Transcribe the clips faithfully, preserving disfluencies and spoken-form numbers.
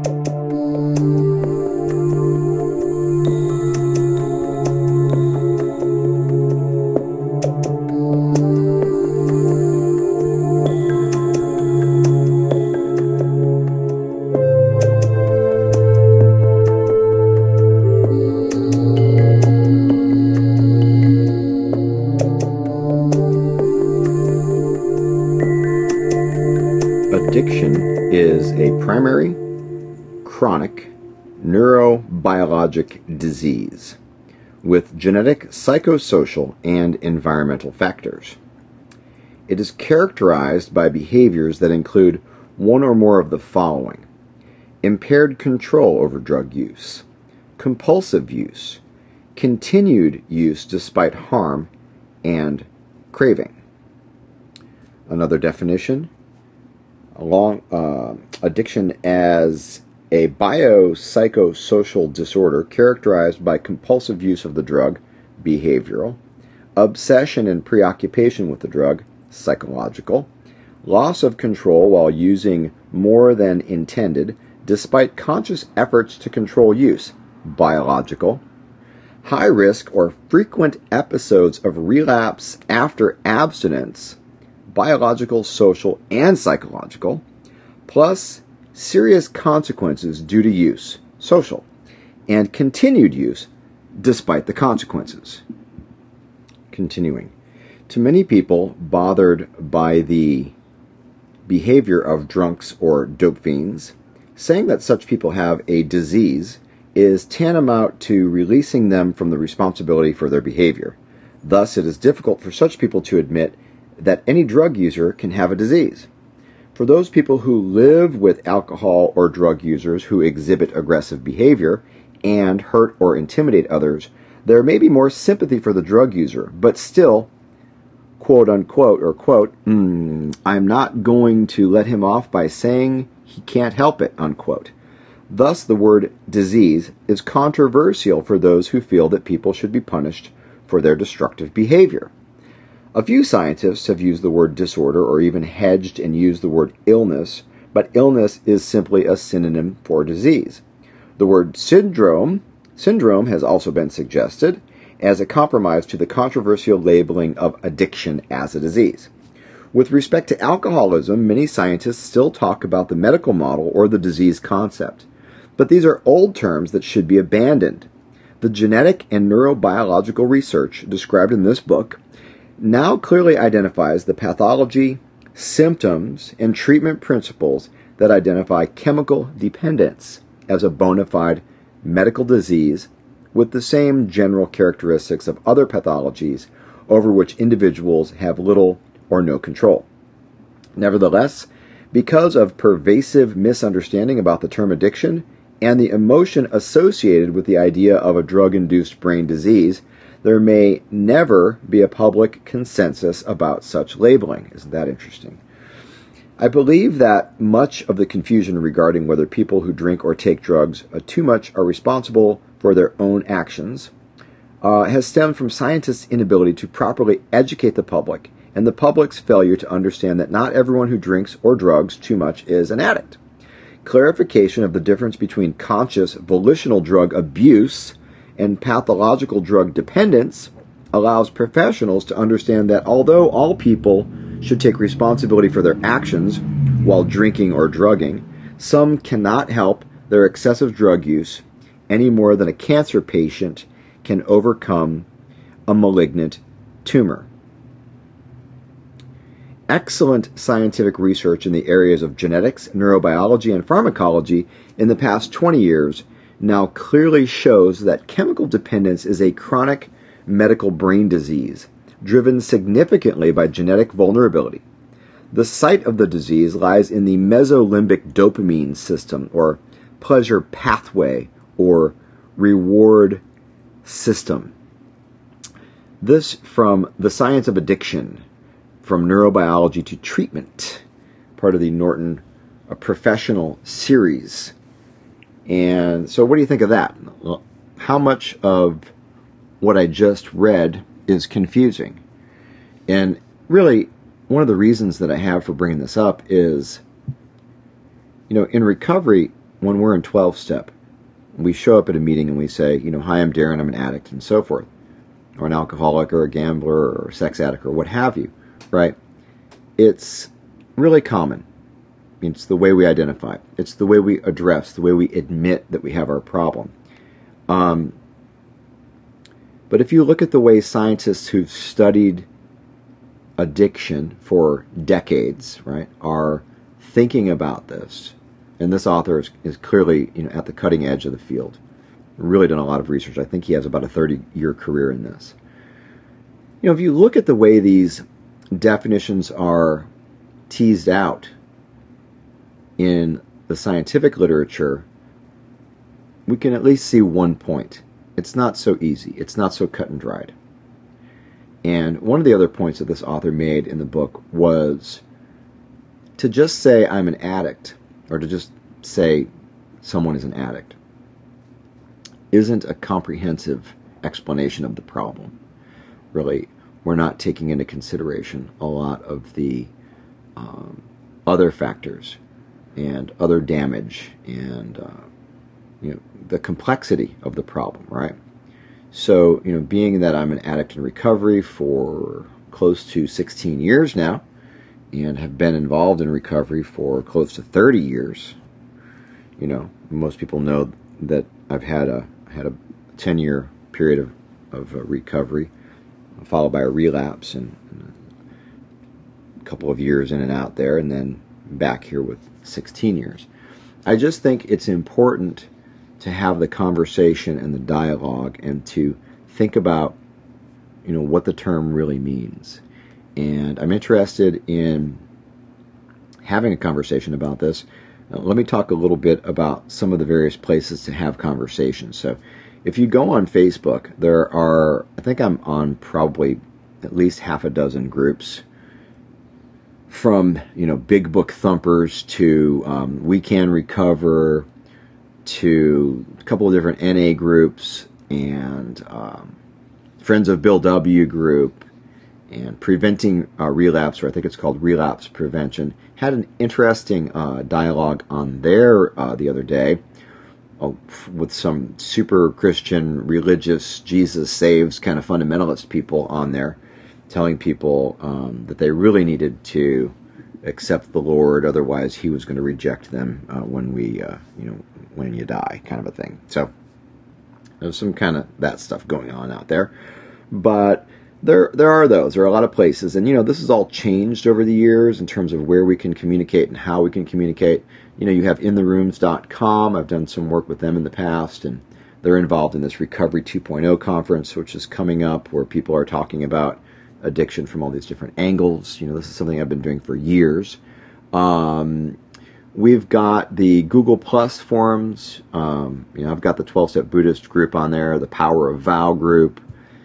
Addiction is a primary, chronic, neurobiologic disease with genetic, psychosocial, and environmental factors. It is characterized by behaviors that include one or more of the following: impaired control over drug use, compulsive use, continued use despite harm, and craving. Another definition: Along, uh, addiction as a biopsychosocial disorder characterized by compulsive use of the drug, behavioral, obsession and preoccupation with the drug, psychological, loss of control while using more than intended, despite conscious efforts to control use, biological, high risk or frequent episodes of relapse after abstinence, biological, social, and psychological, plus serious consequences due to use, social, and continued use despite the consequences. Continuing. To many people bothered by the behavior of drunks or dope fiends, saying that such people have a disease is tantamount to releasing them from the responsibility for their behavior. Thus, it is difficult for such people to admit that any drug user can have a disease. For those people who live with alcohol or drug users who exhibit aggressive behavior and hurt or intimidate others, there may be more sympathy for the drug user, but still, quote unquote, or quote, mm, I'm not going to let him off by saying he can't help it, unquote. Thus, the word disease is controversial for those who feel that people should be punished for their destructive behavior. A few scientists have used the word disorder or even hedged and used the word illness, but illness is simply a synonym for disease. The word syndrome, syndrome has also been suggested as a compromise to the controversial labeling of addiction as a disease. With respect to alcoholism, many scientists still talk about the medical model or the disease concept, but these are old terms that should be abandoned. The genetic and neurobiological research described in this book now clearly identifies the pathology, symptoms, and treatment principles that identify chemical dependence as a bona fide medical disease with the same general characteristics of other pathologies over which individuals have little or no control. Nevertheless, because of pervasive misunderstanding about the term addiction and the emotion associated with the idea of a drug-induced brain disease, there may never be a public consensus about such labeling. Isn't that interesting? I believe that much of the confusion regarding whether people who drink or take drugs uh, too much are responsible for their own actions uh, has stemmed from scientists' inability to properly educate the public and the public's failure to understand that not everyone who drinks or drugs too much is an addict. Clarification of the difference between conscious volitional drug abuse and pathological drug dependence allows professionals to understand that although all people should take responsibility for their actions while drinking or drugging, some cannot help their excessive drug use any more than a cancer patient can overcome a malignant tumor. Excellent scientific research in the areas of genetics, neurobiology, and pharmacology in the past twenty years now clearly shows that chemical dependence is a chronic medical brain disease driven significantly by genetic vulnerability. The site of the disease lies in the mesolimbic dopamine system, or pleasure pathway, or reward system. This from The Science of Addiction, From Neurobiology to Treatment, part of the Norton uh, Professional Series. And so what do you think of that? Well, how much of what I just read is confusing? And really, one of the reasons that I have for bringing this up is, you know, in recovery, when we're in twelve-step, we show up at a meeting and we say, you know, hi, I'm Darren, I'm an addict, and so forth, or an alcoholic, or a gambler, or a sex addict, or what have you, right? It's really common. It's the way we identify. It's the way we address, the way we admit that we have our problem. Um, but if you look at the way scientists who've studied addiction for decades, right, are thinking about this, and this author is, is clearly, you know, at the cutting edge of the field, really done a lot of research. I think he has about a thirty-year career in this. You know, if you look at the way these definitions are teased out in the scientific literature, we can at least see one point. It's not so easy. It's not so cut and dried. And one of the other points that this author made in the book was to just say I'm an addict, or to just say someone is an addict, isn't a comprehensive explanation of the problem. Really, we're not taking into consideration a lot of the um, other factors and other damage and uh, you know, the complexity of the problem, right? So, you know, being that I'm an addict in recovery for close to sixteen years now, and have been involved in recovery for close to thirty years, you know, most people know that I've had a had a ten-year period of, of uh, recovery, followed by a relapse, and, and a couple of years in and out there, and then back here with sixteen years. I just think it's important to have the conversation and the dialogue, and to think about, you know, what the term really means. And I'm interested in having a conversation about this. Now, let me talk a little bit about some of the various places to have conversations. So if you go on Facebook, there are, I think I'm on probably at least half a dozen groups, from, you know, big book thumpers to um, We Can Recover, to a couple of different N A groups, and um, Friends of Bill W. group, and Preventing uh, Relapse, or I think it's called Relapse Prevention. Had an interesting uh, dialogue on there uh, the other day uh, with some super Christian, religious, Jesus saves kind of fundamentalist people on there, telling people um, that they really needed to accept the Lord, otherwise He was going to reject them uh, when we, uh, you know, when you die, kind of a thing. So there's some kind of that stuff going on out there, but there there are those. There are a lot of places, and you know, this has all changed over the years in terms of where we can communicate and how we can communicate. You know, you have in the rooms dot com. I've done some work with them in the past, and they're involved in this Recovery two point oh conference, which is coming up, where people are talking about addiction from all these different angles. You know, this is something I've been doing for years. Um, we've got the Google Plus forums. Um, you know, I've got the twelve-step Buddhist group on there, the Power of Vow group,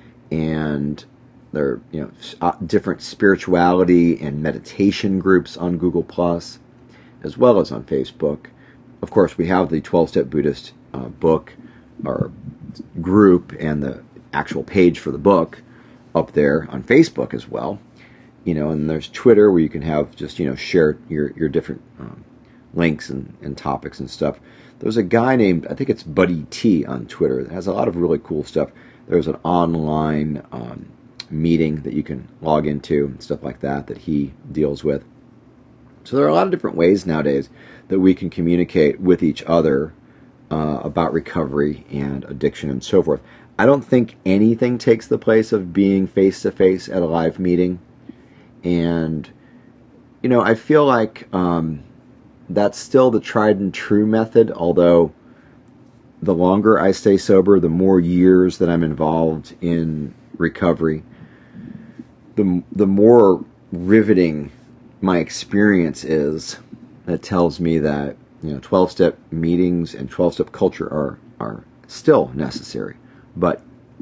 and there are, you know, different spirituality and meditation groups on Google Plus, as well as on Facebook. Of course, we have the twelve-step Buddhist uh, book or group and the actual page for the book up there on Facebook as well. You know, and there's Twitter, where you can have just, you know, share your, your different um, links and, and topics and stuff. There's a guy named, I think it's Buddy T on Twitter, that has a lot of really cool stuff. There's an online um, meeting that you can log into and stuff like that that he deals with. So there are a lot of different ways nowadays that we can communicate with each other uh, about recovery and addiction and so forth. I don't think anything takes the place of being face-to-face at a live meeting. And, you know, I feel like um, that's still the tried and true method, although the longer I stay sober, the more years that I'm involved in recovery, the, the more riveting my experience is. That tells me that, you know, twelve-step meetings and twelve-step culture are, are still necessary, but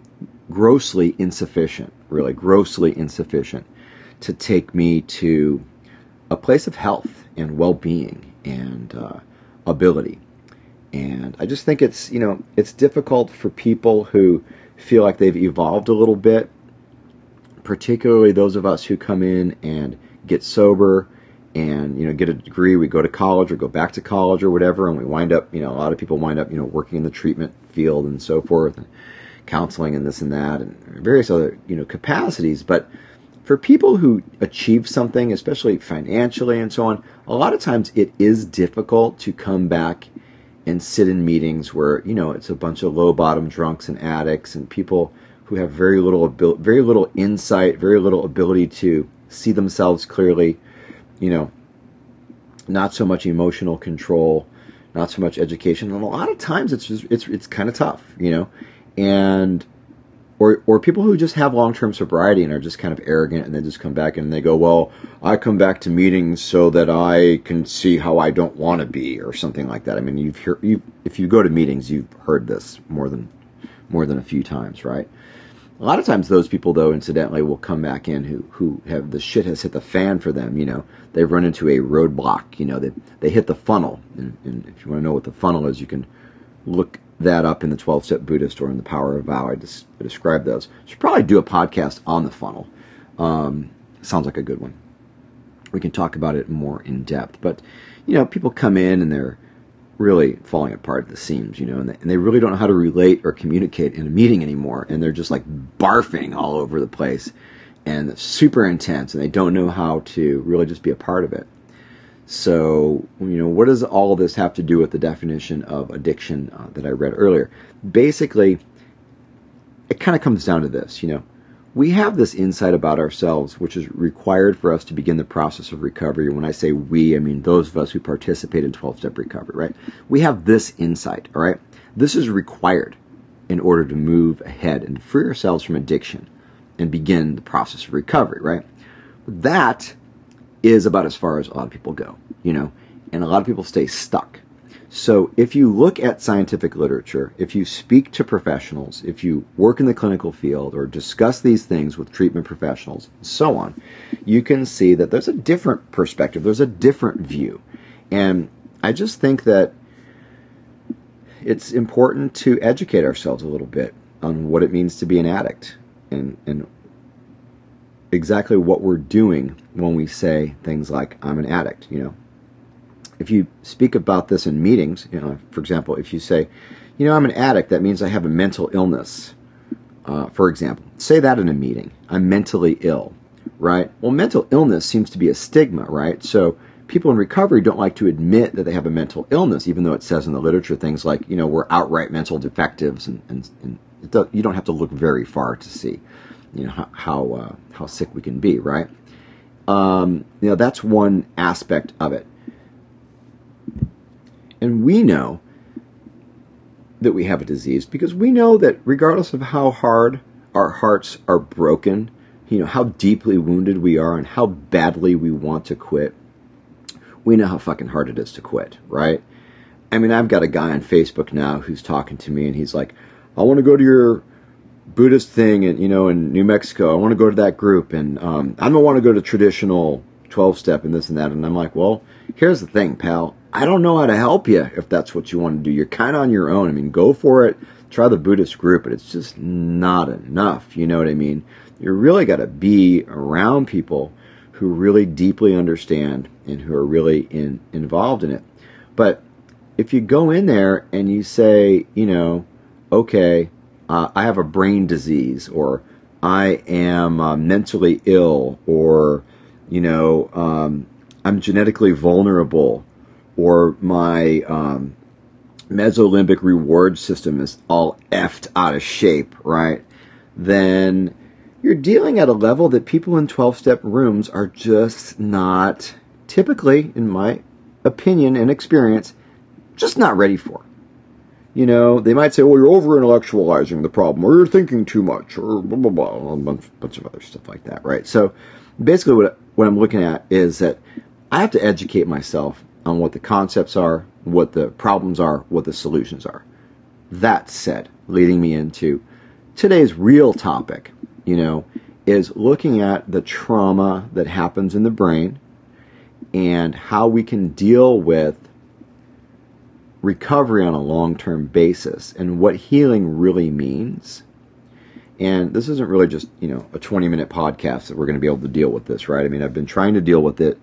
grossly insufficient, really grossly insufficient to take me to a place of health and well-being and uh, ability. And I just think it's, you know, it's difficult for people who feel like they've evolved a little bit, particularly those of us who come in and get sober and, you know, get a degree. We go to college or go back to college or whatever, and we wind up, you know, a lot of people wind up, you know, working in the treatment field and so forth, and counseling and this and that, and various other, you know, capacities. But for people who achieve something, especially financially and so on, a lot of times it is difficult to come back and sit in meetings where, you know, it's a bunch of low-bottom drunks and addicts and people who have very little abil- very little insight, very little ability to see themselves clearly, you know, not so much emotional control, not so much education. And a lot of times it's just, it's it's kind of tough, you know, and or or people who just have long-term sobriety and are just kind of arrogant, and then just come back and they go, well, I come back to meetings so that I can see how I don't want to be, or something like that. I mean, you've heard, you if you go to meetings, you've heard this more than more than a few times, right? A lot of times those people, though, incidentally, will come back in who, who have, the shit has hit the fan for them, you know. They've run into a roadblock, you know. They they hit the funnel. And, and if you want to know what the funnel is, you can look that up in the twelve-Step Buddhist or in the Power of Vow. I, just, I describe those. Should probably do a podcast on the funnel. Um, sounds like a good one. We can talk about it more in depth. But, you know, people come in and they're really falling apart at the seams, you know, and they, and they really don't know how to relate or communicate in a meeting anymore, and they're just like barfing all over the place, and it's super intense, and they don't know how to really just be a part of it. So, you know, what does all of this have to do with the definition of addiction uh, that I read earlier? Basically, it kind of comes down to this, you know. We have this insight about ourselves, which is required for us to begin the process of recovery. And when I say we, I mean those of us who participate in twelve-step recovery, right? We have this insight, all right? This is required in order to move ahead and free ourselves from addiction and begin the process of recovery, right? That is about as far as a lot of people go, you know, and a lot of people stay stuck. So if you look at scientific literature, if you speak to professionals, if you work in the clinical field or discuss these things with treatment professionals, and so on, you can see that there's a different perspective, there's a different view. And I just think that it's important to educate ourselves a little bit on what it means to be an addict, and, and exactly what we're doing when we say things like, I'm an addict, you know. If you speak about this in meetings, you know, for example, if you say, you know, I'm an addict, that means I have a mental illness. Uh, for example, say that in a meeting. I'm mentally ill, right? Well, mental illness seems to be a stigma, right? So people in recovery don't like to admit that they have a mental illness, even though it says in the literature things like, you know, we're outright mental defectives, and, and, and it do, you don't have to look very far to see, you know, how how, uh, how sick we can be, right? Um, you know, that's one aspect of it. And we know that we have a disease because we know that regardless of how hard our hearts are broken, you know, how deeply wounded we are and how badly we want to quit, we know how fucking hard it is to quit, right? I mean, I've got a guy on Facebook now who's talking to me, and he's like, I want to go to your Buddhist thing, and, you know, in New Mexico. I want to go to that group, and um, I don't want to go to traditional twelve-step and this and that. And I'm like, well, here's the thing, pal. I don't know how to help you if that's what you want to do. You're kind of on your own. I mean, go for it. Try the Buddhist group, but it's just not enough. You know what I mean? You really got to be around people who really deeply understand and who are really in, involved in it. But if you go in there and you say, you know, okay, uh, I have a brain disease, or I am uh, mentally ill, or, you know, um, I'm genetically vulnerable, or my um, mesolimbic reward system is all effed out of shape, right? Then you're dealing at a level that people in twelve-step rooms are just not, typically, in my opinion and experience, just not ready for. You know, they might say, well, you're over-intellectualizing the problem, or you're thinking too much, or blah, blah, blah, a bunch, bunch of other stuff like that, right? So basically what, what I'm looking at is that I have to educate myself on what the concepts are, what the problems are, what the solutions are. That said, leading me into today's real topic, you know, is looking at the trauma that happens in the brain and how we can deal with recovery on a long-term basis and what healing really means. And this isn't really just, you know, a twenty-minute podcast that we're going to be able to deal with this, right? I mean, I've been trying to deal with it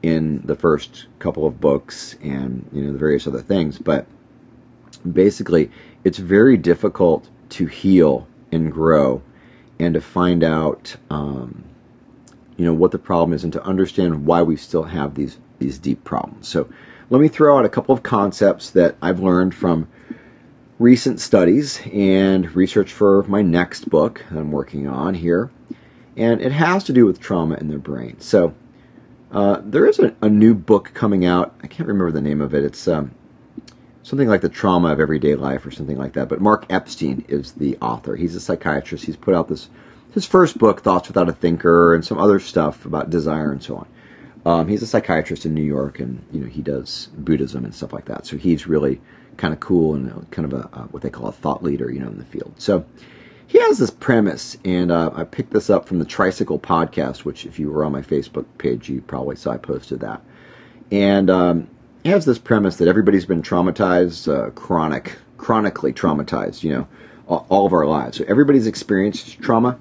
in the first couple of books and, you know, the various other things. But basically, it's very difficult to heal and grow and to find out, um, you know, what the problem is and to understand why we still have these, these deep problems. So let me throw out a couple of concepts that I've learned from recent studies and research for my next book that I'm working on here. And it has to do with trauma in the brain. So uh, there is a, a new book coming out. I can't remember the name of it. It's um, something like The Trauma of Everyday Life or something like that. But Mark Epstein is the author. He's a psychiatrist. He's put out this his first book, Thoughts Without a Thinker, and some other stuff about desire and so on. Um, he's a psychiatrist in New York, and you know he does Buddhism and stuff like that. So he's really kind of cool and kind of a uh, what they call a thought leader, you know, in the field. So he has this premise, and uh, I picked this up from the Tricycle Podcast, which if you were on my Facebook page, you probably saw I posted that. And um, he has this premise that everybody's been traumatized, uh, chronic, chronically traumatized, you know, all, all of our lives. So everybody's experienced trauma.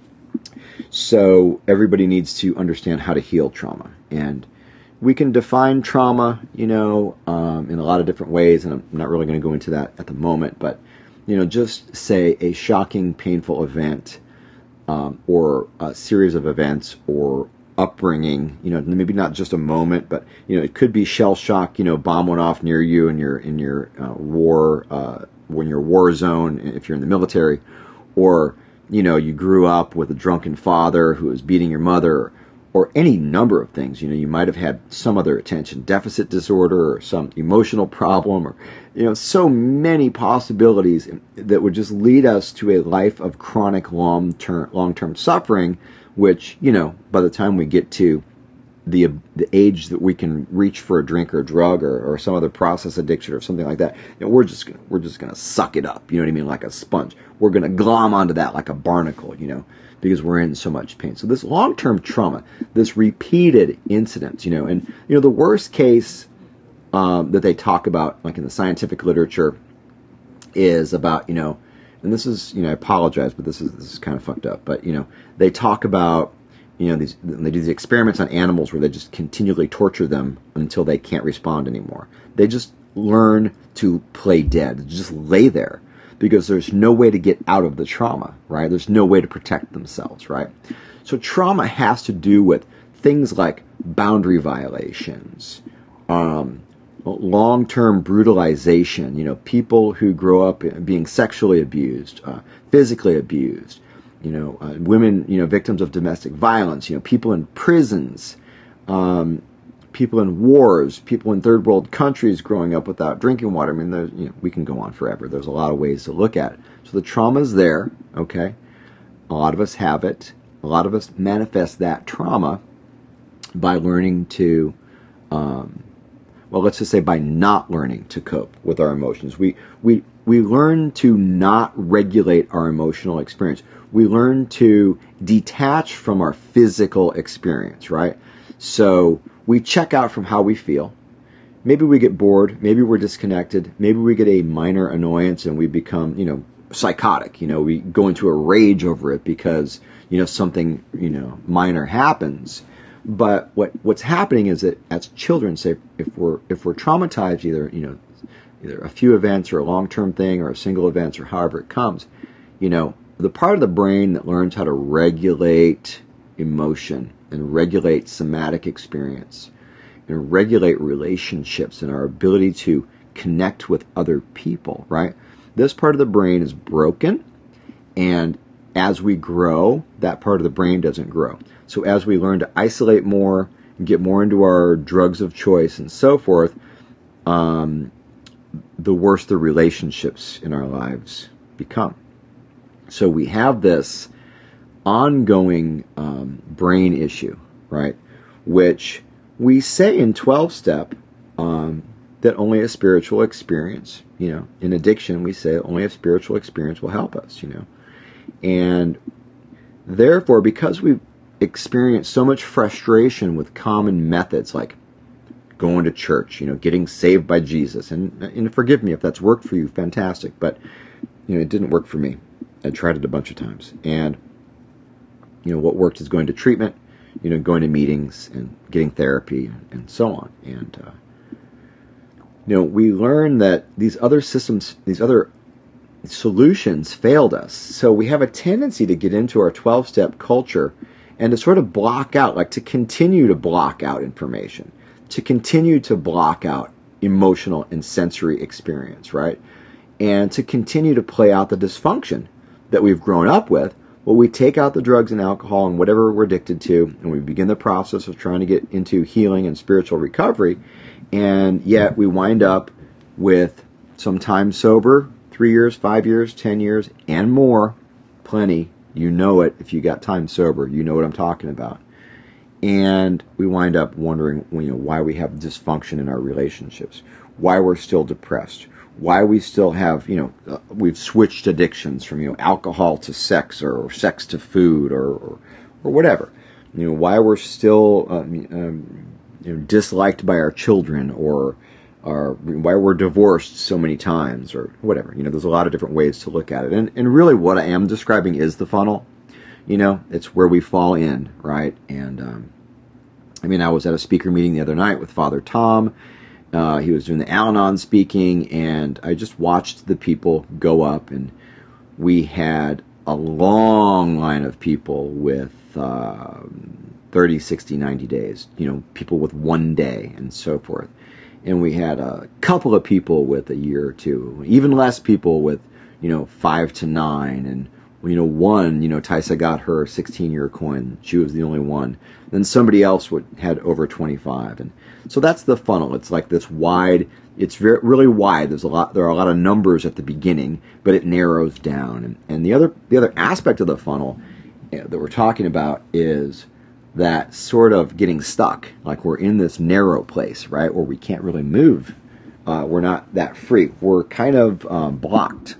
So everybody needs to understand how to heal trauma. And we can define trauma, you know, um, in a lot of different ways, and I'm not really going to go into that at the moment, but, you know, just say a shocking, painful event, um, or a series of events, or upbringing, you know, maybe not just a moment, but, you know, it could be shell shock, you know, bomb went off near you in your, in your uh, war, uh, when you're war zone, if you're in the military, or, you know, you grew up with a drunken father who was beating your mother, or any number of things. You know, you might have had some other attention deficit disorder or some emotional problem, or, you know, so many possibilities that would just lead us to a life of chronic long-term long-term suffering, which, you know, by the time we get to the the age that we can reach for a drink or a drug or, or some other process addiction or something like that, you know, we're just gonna, we're just gonna suck it up. You know what I mean? Like a sponge. We're gonna glom onto that like a barnacle. You know, because we're in so much pain. So this long-term trauma, this repeated incidents, you know, and you know the worst case um, that they talk about, like in the scientific literature, is about, you know, and this is, you know, I apologize, but this is this is kind of fucked up. But you know, they talk about, you know, these, they do these experiments on animals where they just continually torture them until they can't respond anymore. They just learn to play dead, they just lay there, because there's no way to get out of the trauma, right? There's no way to protect themselves, right? So trauma has to do with things like boundary violations, um, long-term brutalization, you know, people who grow up being sexually abused, uh, physically abused, you know, uh, women, you know, victims of domestic violence, you know, people in prisons, um, people in wars, people in third world countries growing up without drinking water. I mean, there's, you know, we can go on forever. There's a lot of ways to look at it. So the trauma's there, okay? A lot of us have it. A lot of us manifest that trauma by learning to, um, well, let's just say by not learning to cope with our emotions. We we we learn to not regulate our emotional experience. We learn to detach from our physical experience, right? So we check out from how we feel. Maybe we get bored. Maybe we're disconnected. Maybe we get a minor annoyance and we become, you know, psychotic. You know, we go into a rage over it because, you know, something, you know, minor happens. But what what's happening is that as children, say, if we're if we're traumatized, either, you know, either a few events or a long-term thing or a single event or however it comes, you know, the part of the brain that learns how to regulate emotion and regulate somatic experience and regulate relationships and our ability to connect with other people, right? This part of the brain is broken, and as we grow, that part of the brain doesn't grow. So as we learn to isolate more, get more into our drugs of choice and so forth, um, the worse the relationships in our lives become. So we have this ongoing um, brain issue, right? Which we say in twelve-step um, that only a spiritual experience, you know, in addiction we say only a spiritual experience will help us, you know. And therefore, because we've experienced so much frustration with common methods like going to church, you know, getting saved by Jesus, and, and forgive me if that's worked for you, fantastic, but, you know, it didn't work for me. I tried it a bunch of times. And, you know, what worked is going to treatment. you know, going to meetings and getting therapy and so on. And, uh, you know, we learn that these other systems, these other solutions failed us. So we have a tendency to get into our twelve-step culture and to sort of block out, like to continue to block out information, to continue to block out emotional and sensory experience, right? And to continue to play out the dysfunction that we've grown up with. Well, we take out the drugs and alcohol and whatever we're addicted to, and we begin the process of trying to get into healing and spiritual recovery, and yet we wind up with some time sober, three years, five years, ten years, and more, plenty. You know it if you got time sober. You know what I'm talking about. And we wind up wondering, you know, why we have dysfunction in our relationships, why we're still depressed, why we still have, you know, uh, we've switched addictions from, you know, alcohol to sex, or, or sex to food, or, or or whatever. You know, why we're still um, um, you know, disliked by our children, or or why we're divorced so many times, or whatever. You know, there's a lot of different ways to look at it. And and really what I am describing is the funnel. You know, it's where we fall in, right? And um, I mean, I was at a speaker meeting the other night with Father Tom. Uh, he was doing the Al-Anon speaking, and I just watched the people go up, and we had a long line of people with uh, thirty, sixty, ninety days, you know, people with one day and so forth. And we had a couple of people with a year or two, even less people with, you know, five to nine, and you know, one, you know, Tysa got her sixteen-year coin. She was the only one. Then somebody else would had over twenty-five, and so that's the funnel. It's like this wide. It's very, really wide. There's a lot. There are a lot of numbers at the beginning, but it narrows down. And, and the other the other aspect of the funnel that we're talking about is that sort of getting stuck. Like we're in this narrow place, right, where we can't really move. Uh, we're not that free. We're kind of um, blocked,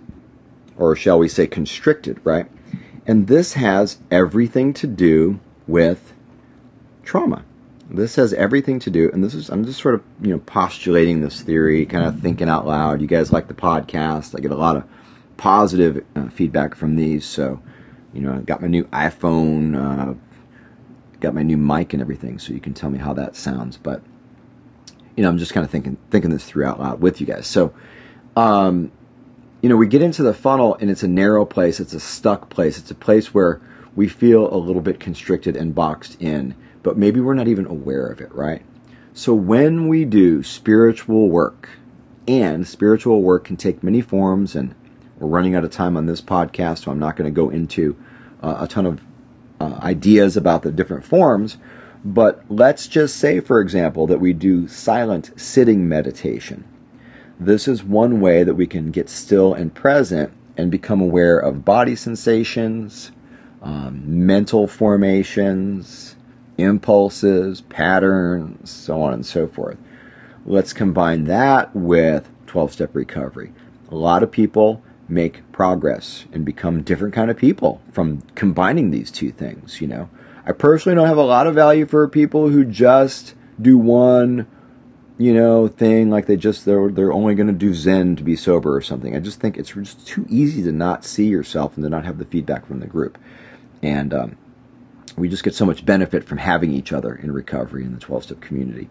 or shall we say constricted, right? And this has everything to do with trauma. This has everything to do, and this is, I'm just sort of, you know, postulating this theory, kind of thinking out loud. You guys like the podcast. I get a lot of positive uh, feedback from these. So, you know, I got my new iPhone, uh, got my new mic and everything, so you can tell me how that sounds. But, you know, I'm just kind of thinking, thinking this through out loud with you guys. So, um, you know, we get into the funnel, and it's a narrow place. It's a stuck place. It's a place where we feel a little bit constricted and boxed in, but maybe we're not even aware of it, right? So when we do spiritual work, and spiritual work can take many forms, and we're running out of time on this podcast, so I'm not going to go into uh, a ton of uh, ideas about the different forms, but let's just say, for example, that we do silent sitting meditation. This is one way that we can get still and present and become aware of body sensations, um, mental formations, impulses, patterns, so on and so forth. Let's combine that with twelve-step recovery. A lot of people make progress and become different kind of people from combining these two things, you know. I personally don't have a lot of value for people who just do one, you know, thing, like they just, they're, they're only going to do Zen to be sober or something. I just think it's just too easy to not see yourself and to not have the feedback from the group. And um, we just get so much benefit from having each other in recovery in the twelve-step community,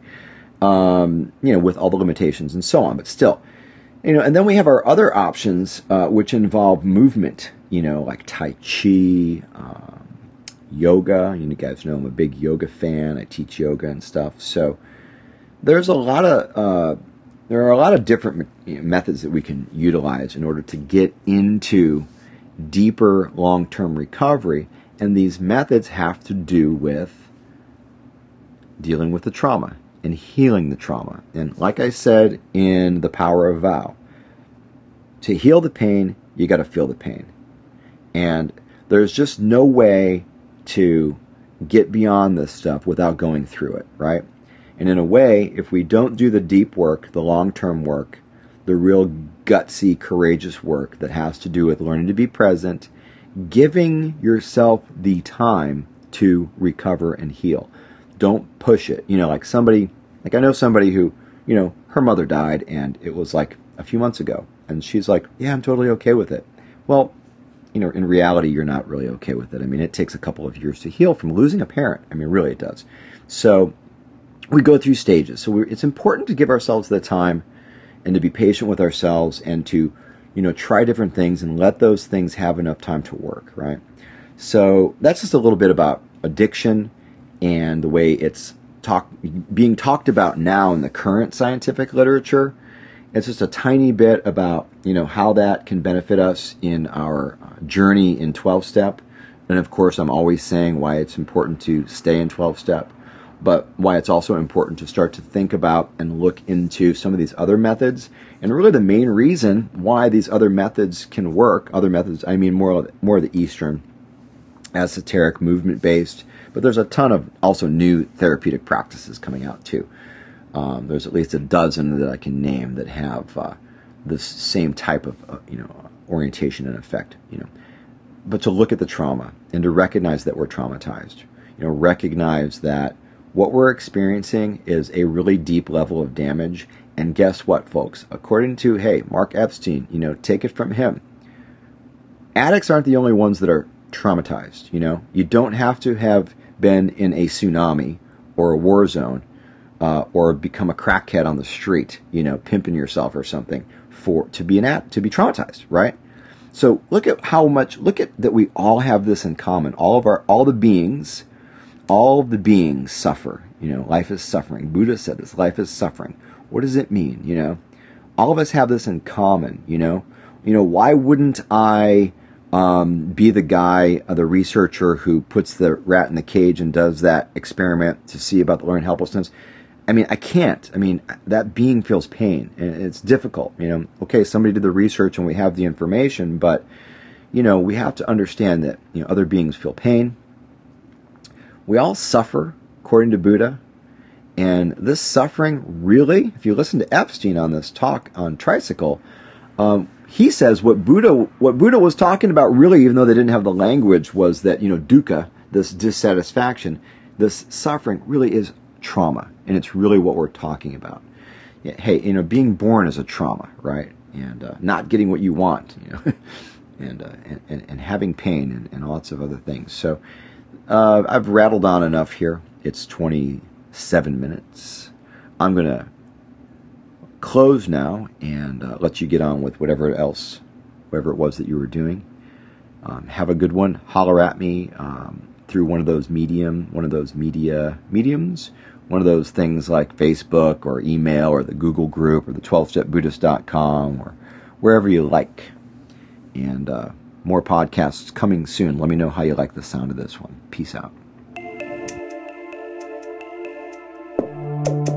um, you know, with all the limitations and so on. But still, you know, and then we have our other options, uh, which involve movement, you know, like Tai Chi, um, yoga. You guys know I'm a big yoga fan. I teach yoga and stuff. So there's a lot of uh, there are a lot of different me- methods that we can utilize in order to get into deeper long-term recovery, and these methods have to do with dealing with the trauma and healing the trauma. And like I said in The Power of Vow, to heal the pain, you got to feel the pain. And there's just no way to get beyond this stuff without going through it, right? And in a way, if we don't do the deep work, the long-term work, the real gutsy, courageous work that has to do with learning to be present, giving yourself the time to recover and heal. Don't push it. You know, like somebody, like I know somebody who, you know, her mother died, and it was like a few months ago, and she's like, yeah, I'm totally okay with it. Well, you know, in reality, you're not really okay with it. I mean, it takes a couple of years to heal from losing a parent. I mean, really, it does. So we go through stages. So we're, it's important to give ourselves the time and to be patient with ourselves and to, you know, try different things and let those things have enough time to work, right? So that's just a little bit about addiction and the way it's talk, being talked about now in the current scientific literature. It's just a tiny bit about, you know, how that can benefit us in our journey in twelve-step. And of course, I'm always saying why it's important to stay in twelve-step, but why it's also important to start to think about and look into some of these other methods. And really the main reason why these other methods can work, other methods, I mean more, more of the Eastern, esoteric, movement-based, but there's a ton of also new therapeutic practices coming out too. Um, there's at least a dozen that I can name that have uh, this same type of uh, you know orientation and effect. You know, but to look at the trauma and to recognize that we're traumatized. You know, recognize that what we're experiencing is a really deep level of damage. And guess what, folks? According to hey Mark Epstein, you know, take it from him. Addicts aren't the only ones that are traumatized. You know, you don't have to have been in a tsunami or a war zone. Uh, or become a crackhead on the street, you know, pimping yourself or something for to be an ad, to be traumatized, right? So look at how much, look at that we all have this in common. All of our, all the beings, all of the beings suffer. You know, life is suffering. Buddha said this, life is suffering. What does it mean? You know, all of us have this in common. You know, you know, why wouldn't I um, be the guy, uh, the researcher who puts the rat in the cage and does that experiment to see about the learned helplessness? I mean, I can't. I mean, that being feels pain, and it's difficult. You know, okay, somebody did the research and we have the information, but, you know, we have to understand that, you know, other beings feel pain. We all suffer, according to Buddha, and this suffering really, if you listen to Epstein on this talk on Tricycle, um, he says what Buddha, what Buddha was talking about really, even though they didn't have the language, was that, you know, dukkha, this dissatisfaction, this suffering really is trauma, and it's really what we're talking about. Yeah, hey, you know, being born is a trauma, right? And uh, not getting what you want, you know, and, uh, and and having pain and, and lots of other things. So uh, I've rattled on enough here. It's twenty-seven minutes. I'm gonna close now and uh, let you get on with whatever else, whatever it was that you were doing. Um, have a good one. Holler at me um, through one of those medium, one of those media mediums. One of those things like Facebook or email or the Google group or the twelve step buddhist dot com or wherever you like. And uh, more podcasts coming soon. Let me know how you like the sound of this one. Peace out.